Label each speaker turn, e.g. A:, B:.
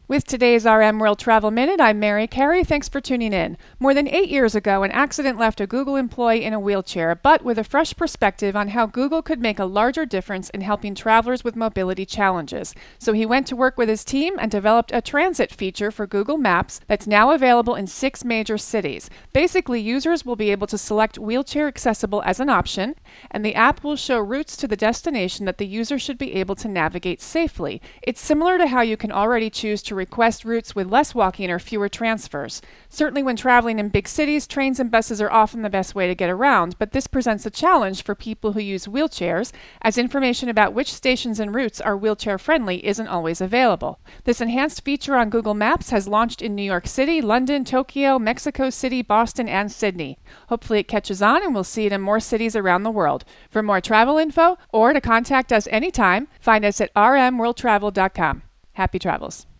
A: With today's RM World Travel Minute, I'm Mary Carey. Thanks for tuning in. More than 8 years ago, an accident left a Google employee in a wheelchair, but with a fresh perspective on how Google could make a larger difference in helping travelers with mobility challenges. So he went to work with his team and developed a transit feature for Google Maps that's now available in 6 major cities. Basically, users will be able to select wheelchair accessible as an option, and the app will show routes to the destination that the user should be able to navigate safely. It's similar to how you can already choose to request routes with less walking or fewer transfers. Certainly when traveling in big cities, trains and buses are often the best way to get around, but this presents a challenge for people who use wheelchairs, as information about which stations and routes are wheelchair friendly isn't always available. This enhanced feature on Google Maps has launched in New York City, London, Tokyo, Mexico City, Boston, and Sydney. Hopefully it catches on and we'll see it in more cities around the world. For more travel info or to contact us anytime, find us at rmworldtravel.com. Happy travels.